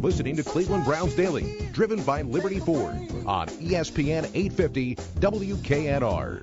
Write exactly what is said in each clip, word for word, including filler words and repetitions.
listening to Cleveland Browns Daily, driven by Liberty Ford on E S P N eight fifty W K N R.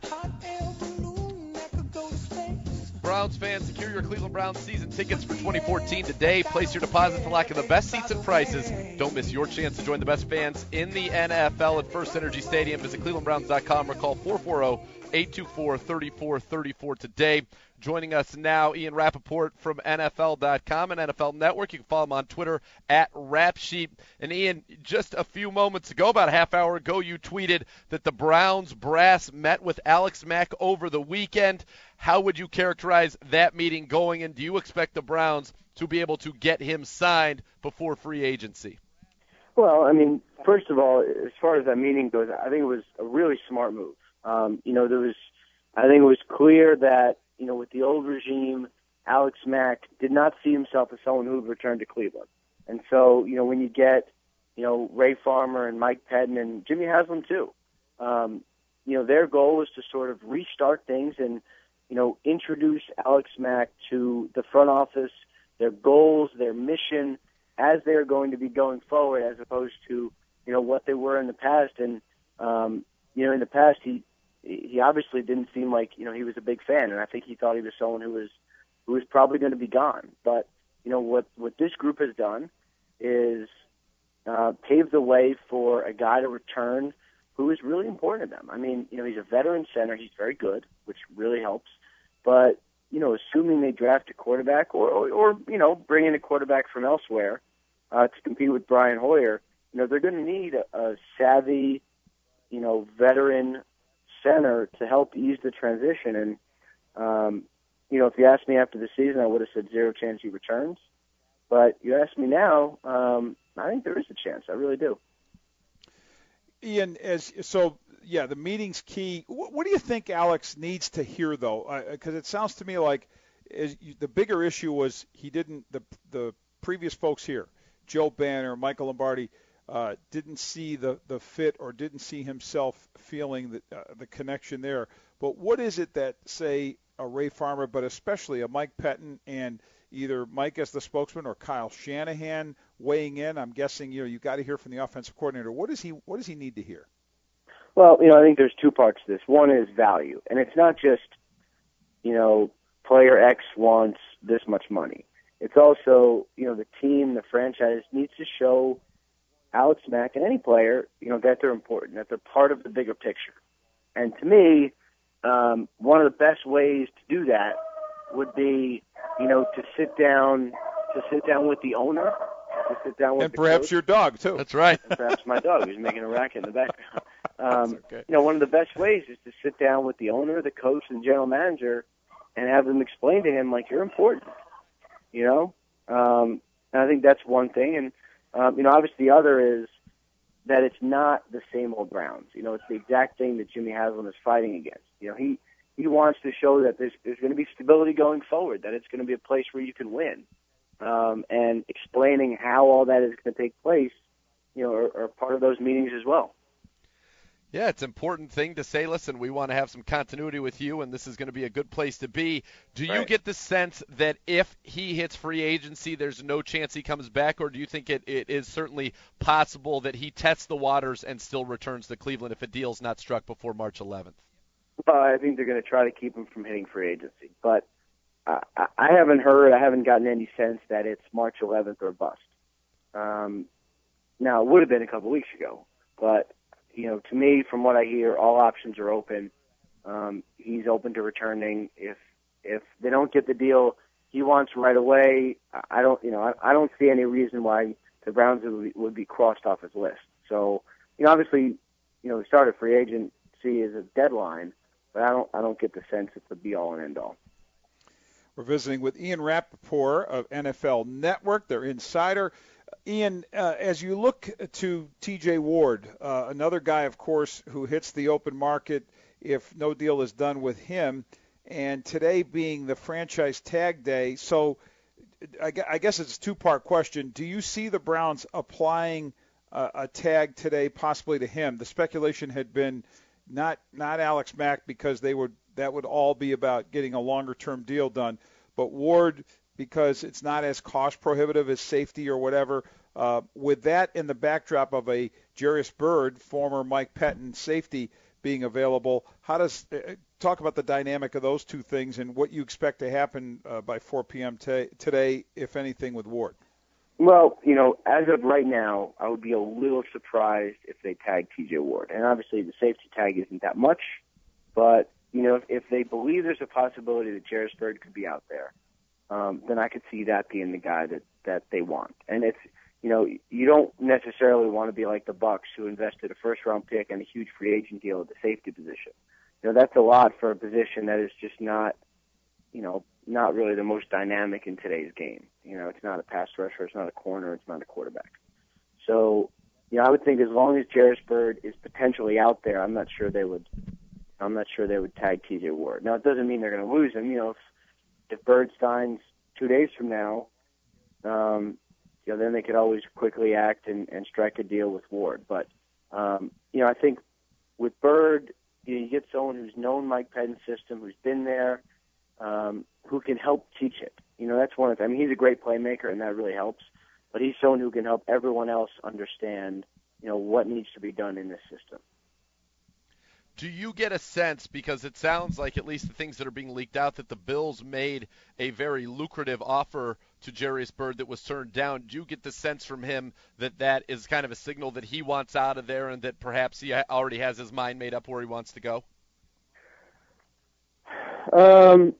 Browns fans, secure your Cleveland Browns season tickets for twenty fourteen today. Place your deposit to lock in the best seats and prices. Don't miss your chance to join the best fans in the N F L at First Energy Stadium. Visit cleveland browns dot com or call four four zero, eight two four, three four three four today. Joining us now, Ian Rappaport from N F L dot com and N F L Network. You can follow him on Twitter at Rapsheet. And Ian, just a few moments ago, about a half hour ago, you tweeted that the Browns brass met with Alex Mack over the weekend. How would you characterize that meeting going, and do you expect the Browns to be able to get him signed before free agency? Well, I mean, first of all, as far as that meeting goes, I think it was a really smart move. Um, you know, there was, I think it was clear that, you know, with the old regime, Alex Mack did not see himself as someone who would return to Cleveland. And so, you know, when you get, you know, Ray Farmer and Mike Pettin and Jimmy Haslam too, um, you know, their goal was to sort of restart things and, you know, introduce Alex Mack to the front office, their goals, their mission, as they're going to be going forward, as opposed to, you know, what they were in the past. And, um, you know, in the past, he, he obviously didn't seem like, you know, he was a big fan, and I think he thought he was someone who was who was probably going to be gone. But, you know, what, what this group has done is uh, pave the way for a guy to return who is really important to them. I mean, you know, he's a veteran center. He's very good, which really helps. But, you know, assuming they draft a quarterback or, or, or you know, bring in a quarterback from elsewhere uh, to compete with Brian Hoyer, you know, they're going to need a, a savvy, you know, veteran center to help ease the transition. And, um, you know, if you asked me after the season, I would have said zero chance he returns. But you ask me now, um, I think there is a chance. I really do. Ian, as so, yeah, the meeting's key. What, what do you think Alex needs to hear, though? Because uh, it sounds to me like as you, the bigger issue was he didn't, the the previous folks here, Joe Banner, Michael Lombardi, uh, didn't see the, the fit or didn't see himself feeling the, uh, the connection there. But what is it that, say, a Ray Farmer, but especially a Mike Pettin and either Mike as the spokesman or Kyle Shanahan weighing in? I'm guessing, you know, you've got to hear from the offensive coordinator. What does he what does he need to hear? Well, you know, I think there's two parts to this. One is value, and it's not just, you know, player X wants this much money. It's also, you know, the team, the franchise needs to show Alex Mack and any player, you know, that they're important, that they're part of the bigger picture. And to me, um, one of the best ways to do that would be, you know, to sit down, to sit down with the owner, to sit down with and the perhaps coach, your dog too. That's right. and perhaps my dog who's making a racket in the background. Um, okay. You know, one of the best ways is to sit down with the owner, the coach, and general manager, and have them explain to him like you're important. You know, um, and I think that's one thing. And um, you know, obviously the other is that it's not the same old Browns. You know, it's the exact thing that Jimmy Haslam is fighting against. You know, he he wants to show that there's there's going to be stability going forward, that it's going to be a place where you can win. Um, and explaining how all that is going to take place, you know, are, are part of those meetings as well. Yeah, it's an important thing to say, listen, we want to have some continuity with you, and this is going to be a good place to be. Do you Right. get the sense that if he hits free agency, there's no chance he comes back, or do you think it, it is certainly possible that he tests the waters and still returns to Cleveland if a deal's not struck before March eleventh? Well, I think they're going to try to keep him from hitting free agency. But I, I haven't heard, I haven't gotten any sense that it's March eleventh or bust. Um, now, it would have been a couple weeks ago, but you know, to me, from what I hear, all options are open. Um, he's open to returning. If if they don't get the deal he wants right away, I don't, you know, I, I don't see any reason why the Browns would be, would be crossed off his list. So, you know, obviously, you know, the start of free agency is a deadline, but I don't, I don't get the sense it's the be all and end all. We're visiting with Ian Rappaport of N F L Network, their insider. Ian, uh, as you look to T J Ward, uh, another guy, of course, who hits the open market if no deal is done with him, and today being the franchise tag day, so I, I guess it's a two-part question. Do you see the Browns applying uh, a tag today possibly to him? The speculation had been not not Alex Mack because they would that would all be about getting a longer-term deal done, but Ward because it's not as cost prohibitive as safety or whatever. Uh, with that in the backdrop of a Jairus Byrd, former Mike Pettin safety, being available, how does uh, talk about the dynamic of those two things and what you expect to happen uh, by four p.m. T- today, if anything, with Ward? Well, you know, as of right now, I would be a little surprised if they tag T J Ward. And obviously the safety tag isn't that much, but, you know, if, if they believe there's a possibility that Jairus Byrd could be out there, um, then I could see that being the guy that, that they want. And it's, you know, you don't necessarily want to be like the Bucs, who invested a first-round pick and a huge free agent deal at the safety position. You know, that's a lot for a position that is just not, you know, not really the most dynamic in today's game. You know, it's not a pass rusher, it's not a corner, it's not a quarterback. So, you know, I would think as long as Jairus Byrd is potentially out there, I'm not sure they would. I'm not sure they would tag T J Ward. Now, it doesn't mean they're going to lose him. You know, if if Byrd signs two days from now, um, you know, then they could always quickly act and, and strike a deal with Ward. But, um, you know, I think with Byrd, you know, you get someone who's known Mike Pettin's system, who's been there, um, who can help teach it. You know, that's one of the, I mean, he's a great playmaker, and that really helps. But he's someone who can help everyone else understand, you know, what needs to be done in this system. Do you get a sense, because it sounds like at least the things that are being leaked out, that the Bills made a very lucrative offer to Jairus Byrd that was turned down? Do you get the sense from him that that is kind of a signal that he wants out of there and that perhaps he already has his mind made up where he wants to go? Um,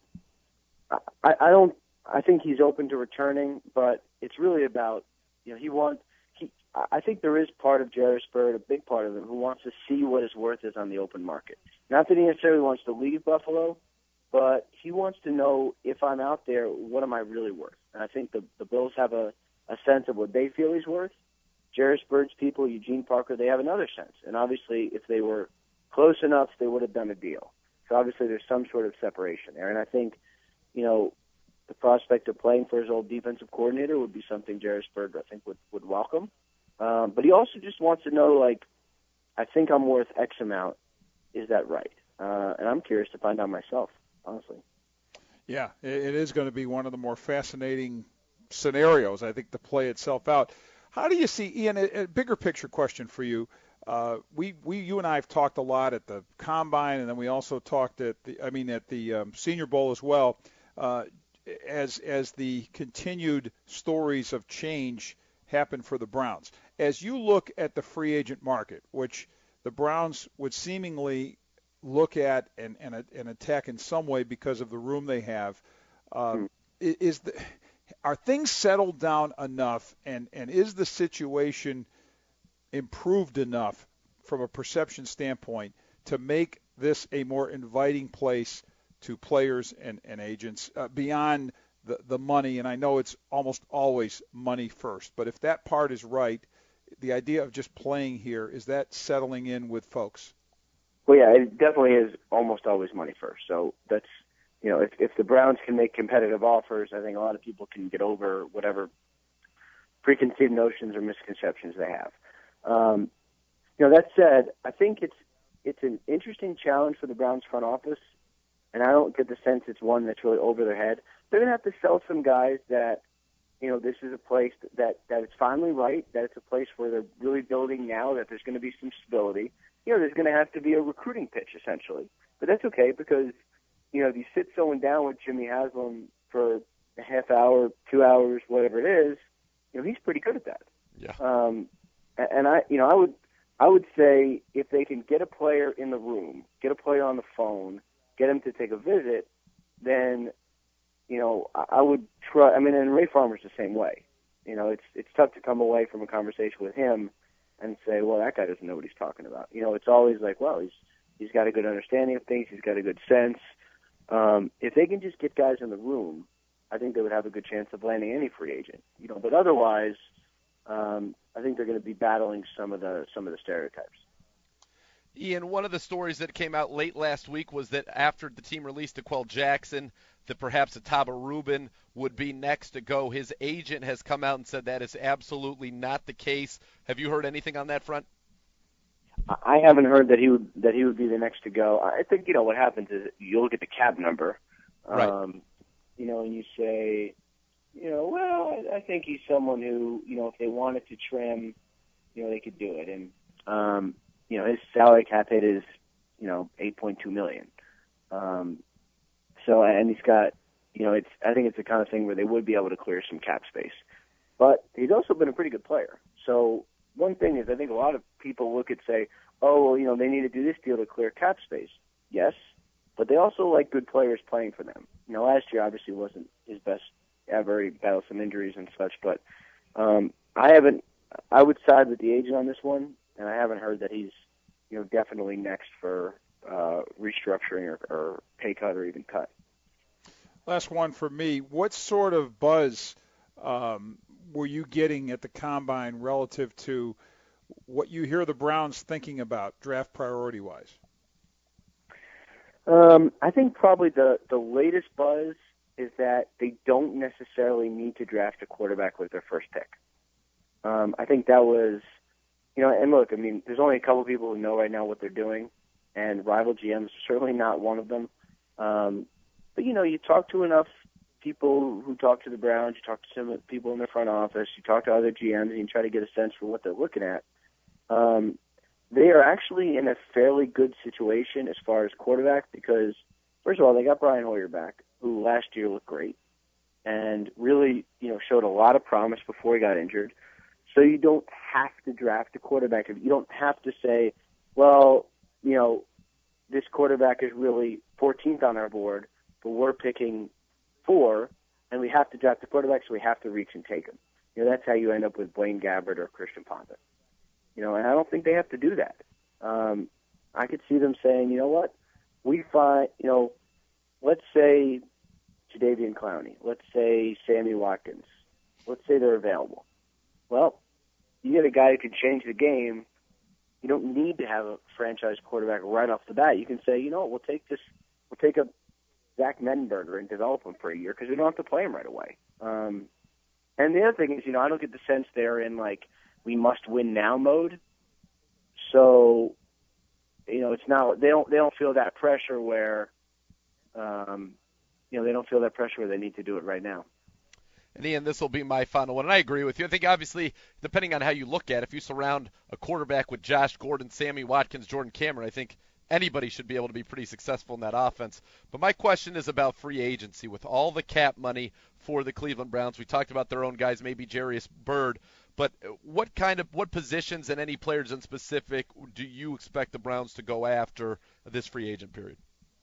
I, I don't. I think he's open to returning, but it's really about, you know, he wants. He, I think there is part of Jairus Byrd, a big part of him, who wants to see what his worth is on the open market. Not that he necessarily wants to leave Buffalo, but he wants to know, if I'm out there, what am I really worth? And I think the the Bills have a, a sense of what they feel he's worth. Jairus Byrd's people, Eugene Parker, they have another sense. And obviously, if they were close enough, they would have done a deal. So obviously, there's some sort of separation there. And I think, you know, the prospect of playing for his old defensive coordinator would be something Jairus Byrd, I think, would, would welcome. Um, but he also just wants to know, like, I think I'm worth X amount. Is that right? Uh, and I'm curious to find out myself, honestly. Yeah, it is going to be one of the more fascinating scenarios, I think, to play itself out. How do you see, Ian, a, a bigger picture question for you? Uh, we, we, you and I have talked a lot at the Combine, and then we also talked at the, I mean, at the um, Senior Bowl as well, uh, as as the continued stories of change happen for the Browns. As you look at the free agent market, which the Browns would seemingly look at and, and, and attack in some way because of the room they have, uh, mm. is the, are things settled down enough, and, and is the situation improved enough from a perception standpoint to make this a more inviting place to players and, and agents uh, beyond the, the money? And I know it's almost always money first, but if that part is right, the idea of just playing here, is that settling in with folks? Well, yeah, it definitely is almost always money first. So that's, you know, if, if the Browns can make competitive offers, I think a lot of people can get over whatever preconceived notions or misconceptions they have. Um, you know, that said, I think it's it's an interesting challenge for the Browns front office, and I don't get the sense it's one that's really over their head. They're going to have to sell some guys that, you know, this is a place that, that it's finally right, that it's a place where they're really building now, that there's going to be some stability. You know, there's going to have to be a recruiting pitch, essentially. But that's okay because, you know, if you sit someone down with Jimmy Haslam for a half hour, two hours, whatever it is, you know, he's pretty good at that. Yeah. Um, and I, you know, I would, I would say if they can get a player in the room, get a player on the phone, get him to take a visit, then, you know, I, I would try. I mean, and Ray Farmer's the same way. You know, it's it's tough to come away from a conversation with him and say, well, that guy doesn't know what he's talking about. You know, it's always like, well, he's he's got a good understanding of things, he's got a good sense. Um, if they can just get guys in the room, I think they would have a good chance of landing any free agent. You know, but otherwise, um, I think they're going to be battling some of the some of the stereotypes. Ian, one of the stories that came out late last week was that after the team released D'Qwell Jackson, that perhaps Ataba Rubin would be next to go. His agent has come out and said that is absolutely not the case. Have you heard anything on that front? I haven't heard that he would that he would be the next to go. I think, you know, what happens is you look at the cap number, right. um, you know, and you say, you know, well, I, I think he's someone who, you know, if they wanted to trim, you know, they could do it. And, um, you know, his salary cap hit is, you know, eight point two million dollars. Um, so, and he's got, you know, it's, I think it's the kind of thing where they would be able to clear some cap space. But he's also been a pretty good player. So one thing is I think a lot of people look at say, oh, well, you know, they need to do this deal to clear cap space. Yes, but they also like good players playing for them. You know, last year obviously wasn't his best ever. He battled some injuries and such, but um, I haven't. I would side with the agent on this one, and I haven't heard that he's, you know, definitely next for uh, restructuring or, or pay cut or even cut. Last one for me. What sort of buzz um, were you getting at the Combine relative to what you hear the Browns thinking about draft priority-wise? Um, I think probably the, the latest buzz is that they don't necessarily need to draft a quarterback with their first pick. Um, I think that was, you know, and look, I mean, there's only a couple people who know right now what they're doing, and rival G Ms are certainly not one of them. Um, but, you know, you talk to enough people who talk to the Browns, you talk to some people in their front office, you talk to other G Ms, and you try to get a sense for what they're looking at. Um, they are actually in a fairly good situation as far as quarterback because, first of all, they got Brian Hoyer back, who last year looked great and really, you know, showed a lot of promise before he got injured. So you don't have to draft a quarterback. You don't have to say, well, you know, this quarterback is really fourteenth on our board, but we're picking four, and we have to draft a quarterback, so we have to reach and take him. You know, that's how you end up with Blaine Gabbert or Christian Ponder. You know, and I don't think they have to do that. Um, I could see them saying, you know what, we find, you know, let's say Jadeveon Clowney, let's say Sammy Watkins, let's say they're available. Well, you get a guy who can change the game. You don't need to have a franchise quarterback right off the bat. You can say, you know what, we'll take this, we'll take a Zach Mettenberger and develop him for a year because we don't have to play him right away. Um, and the other thing is, you know, I don't get the sense they're in like we must win now mode. So, you know, it's not they don't they don't feel that pressure where, um, you know, they don't feel that pressure where they need to do it right now. And Ian, this will be my final one, and I agree with you. I think obviously, depending on how you look at it, if you surround a quarterback with Josh Gordon, Sammy Watkins, Jordan Cameron, I think anybody should be able to be pretty successful in that offense. But my question is about free agency. With all the cap money for the Cleveland Browns, we talked about their own guys, maybe Jarius Byrd, but what kind of what positions and any players in specific do you expect the Browns to go after this free agent period?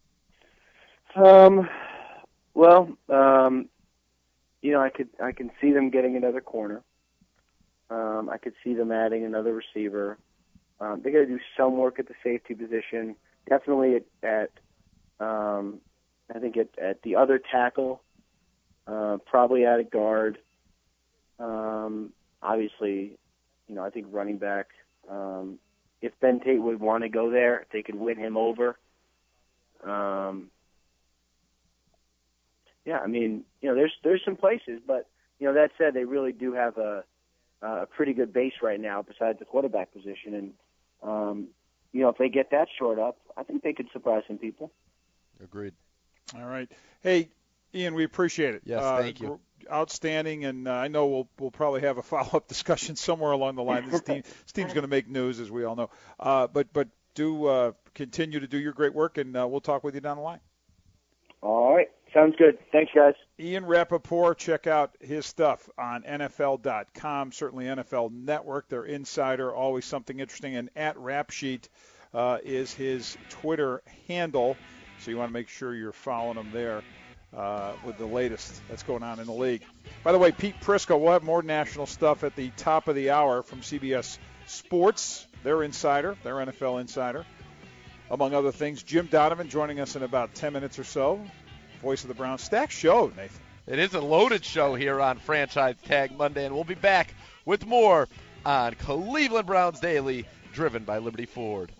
Um, well, um, you know, I could I can see them getting another corner. Um, I could see them adding another receiver. Um, they got to do some work at the safety position. Definitely at, at um, I think at, at the other tackle. Uh, probably at a guard. Um, obviously, you know, I think running back. Um, if Ben Tate would want to go there, they could win him over. Um, yeah, I mean, you know, there's there's some places, but you know, that said, they really do have a a pretty good base right now besides the quarterback position, and um, you know, if they get that short up, I think they could surprise some people. Agreed. All right, hey, Ian, we appreciate it. Yes, uh, thank you. Outstanding, and uh, I know we'll we'll probably have a follow-up discussion somewhere along the line. This team this team's going to make news, as we all know. Uh, but but do uh, continue to do your great work, and uh, we'll talk with you down the line. All right. Sounds good. Thanks, guys. Ian Rapoport, check out his stuff on N F L dot com, certainly N F L Network, their insider, always something interesting. And at Rapsheet uh, is his Twitter handle, so you want to make sure you're following him there uh, with the latest that's going on in the league. By the way, Pete Prisco, we'll have more national stuff at the top of the hour from C B S Sports, their insider, their N F L insider. Among other things, Jim Donovan joining us in about ten minutes or so. Voice of the Browns. Stacked show, Nathan. It is a loaded show here on Franchise Tag Monday, and we'll be back with more on Cleveland Browns Daily, driven by Liberty Ford.